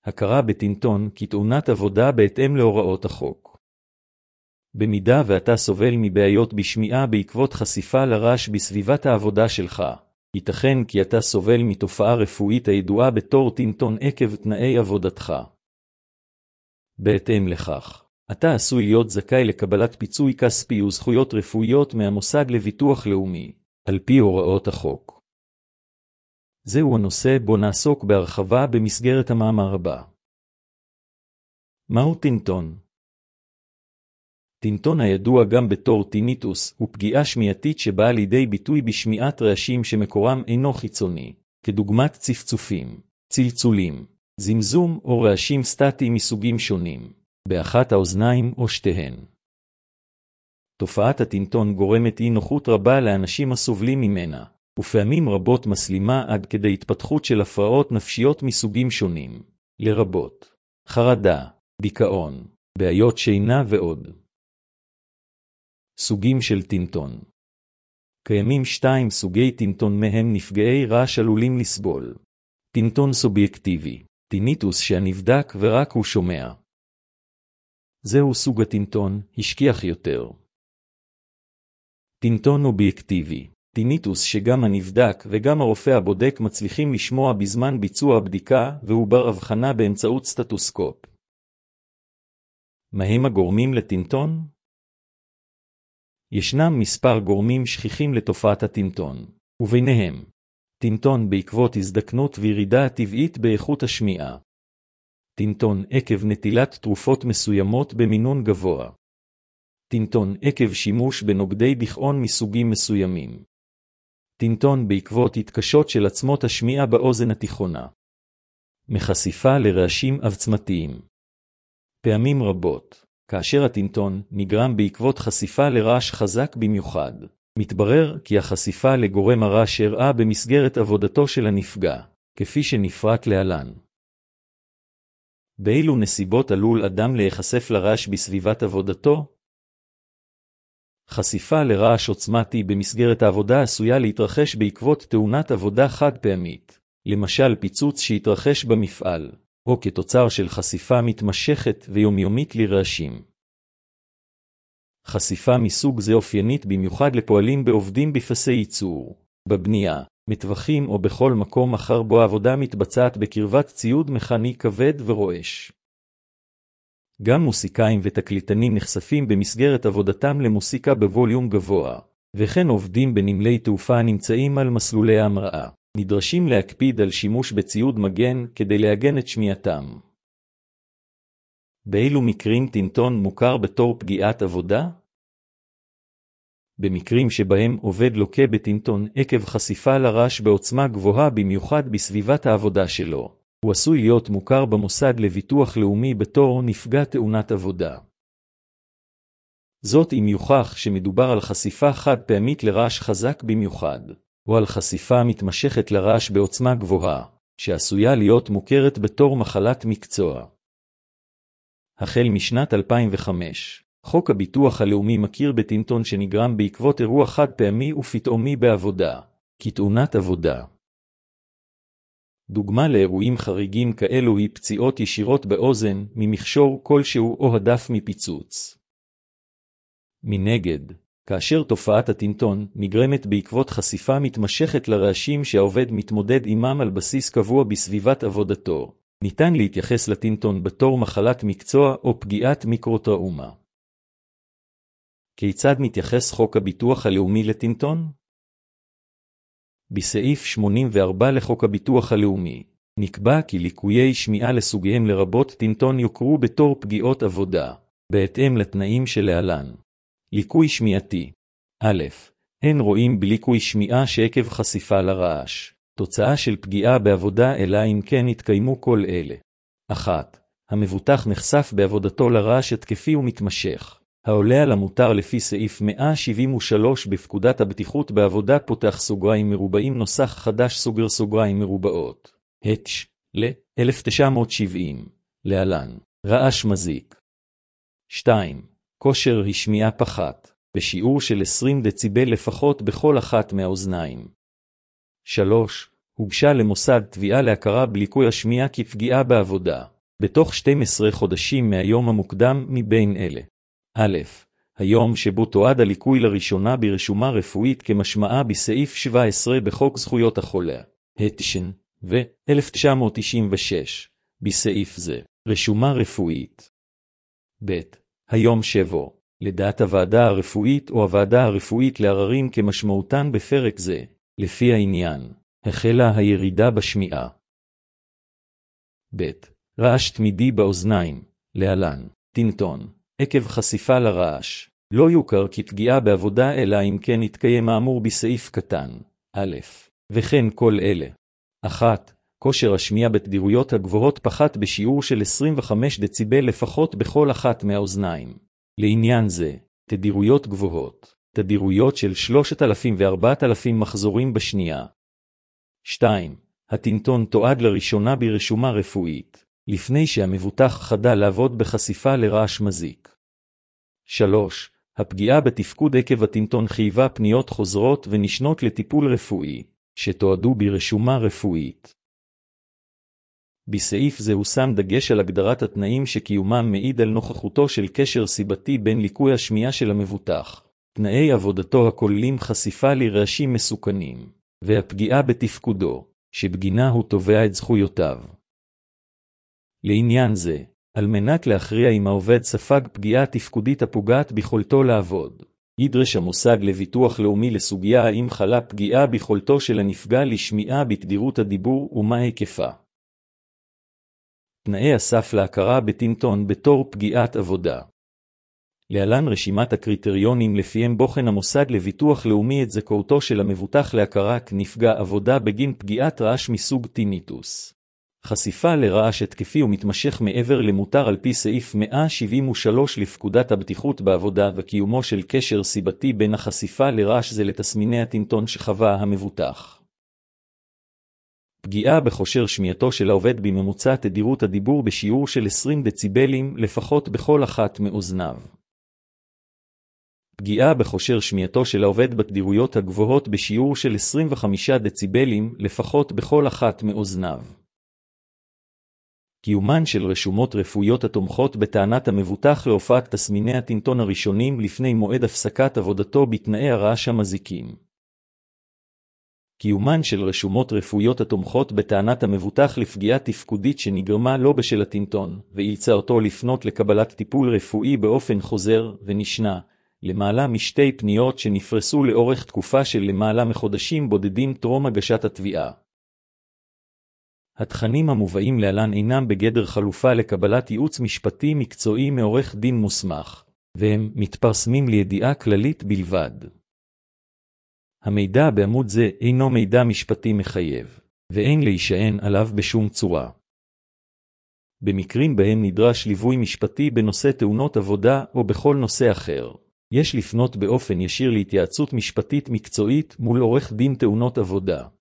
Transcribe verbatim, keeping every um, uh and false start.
הכרה בטינטון כתאונת עבודה בהתאם להוראות החוק. במידה ואתה סובל מבעיות בשמיעה בעקבות חשיפה לרעש בסביבת העבודה שלך, ייתכן כי אתה סובל מתופעה רפואית הידועה בתור טינטון עקב תנאי עבודתך. בהתאם לכך, אתה עשוי להיות זכאי לקבלת פיצוי כספי וזכויות רפואיות מהמוסד לביטוח לאומי, על פי הוראות החוק. זהו הנושא בו נעסוק בהרחבה במסגרת המאמר הבא. מהו טינטון? טינטון הידוע גם בתור טיניטוס הוא פגיעה שמיעתית שבאה לידי ביטוי בשמיעת רעשים שמקורם אינו חיצוני, כדוגמת צפצופים, צלצולים, זמזום או רעשים סטטיים מסוגים שונים, באחת האוזניים או שתיהן. תופעת הטינטון גורמת אי נוחות רבה לאנשים הסובלים ממנה, ופעמים רבות מסלימה עד כדי התפתחות של הפרעות נפשיות מסוגים שונים, לרבות חרדה, דיכאון, בעיות שינה ועוד. סוגים של טינטון. קיימים שתיים סוגי טינטון מהם נפגעי רעש עלולים לסבול. טינטון סובייקטיבי, טיניטוס שהנבדק ורק הוא שומע. זהו סוג הטינטון, השכיח יותר. טינטון אובייקטיבי, טיניטוס שגם הנבדק וגם הרופא הבודק מצליחים לשמוע בזמן ביצוע הבדיקה והוא בר הבחנה באמצעות סטטוסקופ. מהם הגורמים לטינטון? ישנם מספר גורמים שכיחים לתופעת הטינטון, וביניהם טינטון בעקבות הזדקנות וירידה הטבעית באיכות השמיעה, טינטון עקב נטילת תרופות מסוימות במינון גבוה, טינטון עקב שימוש בנוגדי דיכאון מסוגים מסוימים, טינטון בעקבות התקשות של עצמות השמיעה באוזן התיכונה, מחשיפה לרעשים עוצמתיים. פעמים רבות, כאשר הטינטון נגרם בעקבות חשיפה לרעש חזק במיוחד, מתברר כי החשיפה לגורם הרעש אירעה במסגרת עבודתו של הנפגע, כפי שנפרט להלן. באילו נסיבות עלול אדם להיחשף לרעש בסביבת עבודתו? חשיפה לרעש עוצמתי במסגרת העבודה עשויה להתרחש בעקבות תאונת עבודה חד פעמית, למשל פיצוץ שהתרחש במפעל, או כתוצר של חשיפה מתמשכת ויומיומית לרעשים. חשיפה מסוג זה אופיינית במיוחד לפועלים בעובדים בפסי ייצור, בבנייה, מטווחים או בכל מקום אחר בו העבודה מתבצעת בקרבת ציוד מכני כבד ורועש. גם מוסיקאים ותקליטנים נחשפים במסגרת עבודתם למוסיקה בווליום גבוה, וכן עובדים בנמלי תעופה הנמצאים על מסלולי ההמראה. נדרשים להקפיד על שימוש בציוד מגן כדי להגן את שמיעתם. באילו מקרים טינטון מוכר בתור פגיעת עבודה? במקרים שבהם עובד לוקה בטינטון עקב חשיפה לרעש בעוצמה גבוהה במיוחד בסביבת העבודה שלו, הוא עשוי להיות מוכר במוסד לביטוח לאומי בתור נפגע תאונת עבודה. זאת אם יוכח שמדובר על חשיפה חד פעמית לרעש חזק במיוחד, או על חשיפה מתמשכת לרעש בעוצמה גבוהה, שעשויה להיות מוכרת בתור מחלת מקצוע. החל משנת אלפיים וחמש, חוק הביטוח הלאומי מכיר בטינטון שנגרם בעקבות אירוע חד פעמי ופתאומי בעבודה, כתאונת עבודה. דוגמה לאירועים חריגים כאלו היא פציעות ישירות באוזן, ממכשור כלשהו או הדף מפיצוץ. מנגד, כאשר תופעת הטינטון נגרמת בעקבות חשיפה מתמשכת לרעשים שהעובד מתמודד עמם על בסיס קבוע בסביבת עבודתו, ניתן להתייחס לטינטון בתור מחלת מקצוע או פגיעת מיקרוטראומה. כיצד מתייחס חוק הביטוח הלאומי לטינטון? בסעיף שמונים וארבע לחוק הביטוח הלאומי, נקבע כי ליקויי שמיעה לסוגיהם לרבות טינטון יוכרו בתור פגיעות עבודה, בהתאם לתנאים שלהלן. ליקוי שמיעתי. א', אין רואים בליקוי שמיעה שעקב חשיפה לרעש, תוצאה של פגיעה בעבודה אלא אם כן התקיימו כל אלה. אחת, המבוטח נחשף בעבודתו לרעש התקפי ומתמשך, העולה על המותר לפי סעיף מאה שבעים ושלוש בפקודת הבטיחות בעבודה פותח סוגריים מרובעים נוסח חדש סוגר סוגריים מרובעות. התש, ל-אלף תשע מאות שבעים, להלן, רעש מזיק. שתיים. כושר השמיעה פחת, בשיעור של עשרים דציבל לפחות בכל אחת מהאוזניים. שלוש. הוגשה למוסד תביעה להכרה בליקוי השמיעה כפגיעה בעבודה, בתוך שנים עשר חודשים מהיום המוקדם מבין אלה. א', היום שבו תועד הליקוי לראשונה ברשומה רפואית כמשמעה בסעיף שבע עשרה בחוק זכויות החולה, התש"ן, ו-אלף תשע מאות תשעים ושש, בסעיף זה, רשומה רפואית. ב', היום שבו, לדעת הוועדה הרפואית או הוועדה הרפואית לעררים כמשמעותן בפרק זה, לפי העניין, החלה הירידה בשמיעה. ב', רעש תמידי באוזניים, להלן, טינטון, עקב חשיפה לרעש, לא יוכר כפגיעה בעבודה אלא אם כן יתקיים האמור בסעיף קטן, א', וכן כל אלה. אחת, כושר השמיעה בתדירויות הגבוהות פחת בשיעור של עשרים וחמישה דציבל לפחות בכל אחת מהאוזניים. לעניין זה, תדירויות גבוהות, תדירויות של שלושת אלפים וארבעת אלפים מחזורים בשנייה. שתיים, הטינטון תועד לראשונה ברשומה רפואית, לפני שהמבוטח חדל לעבוד בחשיפה לרעש מזיק. שלוש, הפגיעה בתפקוד עקב הטינטון חייבה פניות חוזרות ונשנות לטיפול רפואי, שתועדו ברשומה רפואית. בסעיף זה הושם דגש על הגדרת התנאים שקיומם מעיד על נוכחותו של קשר סיבתי בין ליקוי השמיעה של המבוטח, תנאי עבודתו הכוללים חשיפה לרעשים מסוכנים, והפגיעה בתפקודו, שבגינה הוא תובע את זכויותיו. לעניין זה, על מנת להכריע אם העובד ספג פגיעה תפקודית הפוגעת ביכולתו לעבוד, ידרש המוסד לביטוח לאומי לסוגיה האם חלה פגיעה ביכולתו של הנפגע לשמיעה בתדירות הדיבור ומה היקפה. תנאי הסף להכרה בטינטון בתור פגיעת עבודה. להלן רשימת הקריטריונים לפיהם בוחן המוסד לביטוח לאומי את זכאותו של המבוטח להכרה כנפגע עבודה בגין פגיעת רעש מסוג טיניטוס. חשיפה לרעש התקפי ומתמשך מעבר למותר על פי סעיף מאה שבעים ושלוש לפקודת הבטיחות בעבודה וקיומו של קשר סיבתי בין החשיפה לרעש זה לתסמיני הטינטון שחווה המבוטח. פגיעה בכושר שמיעתו של העובד בממוצע תדירות הדיבור בשיעור של עשרים דציבלים לפחות בכל אחת מאוזניו. פגיעה בכושר שמיעתו של העובד בתדירויות הגבוהות בשיעור של עשרים וחמישה דציבלים לפחות בכל אחת מאוזניו. קיומן של רשומות רפואיות התומכות בטענת המבוטח להופעת תסמיני הטינטון הראשונים לפני מועד הפסקת עבודתו בתנאי הרעש המזיקים. קיומן של רשומות רפואיות התומכות בטענת המבוטח לפגיעה תפקודית שנגרמה לא בשל הטינטון, ואילצה אותו לפנות לקבלת טיפול רפואי באופן חוזר ונשנה, למעלה משתי פניות שנפרסו לאורך תקופה של למעלה מחודשים בודדים טרום הגשת התביעה. התכנים המובאים להלן אינם בגדר חלופה לקבלת ייעוץ משפטי מקצועי מעורך דין מוסמך, והם מתפרסמים לידיעה כללית בלבד. המידע בעמוד זה אינו מידע משפטי מחייב, ואין להישען עליו בשום צורה. במקרים בהם נדרש ליווי משפטי בנושא תאונות עבודה או בכל נושא אחר, יש לפנות באופן ישיר להתייעצות משפטית מקצועית מול עורך דין תאונות עבודה.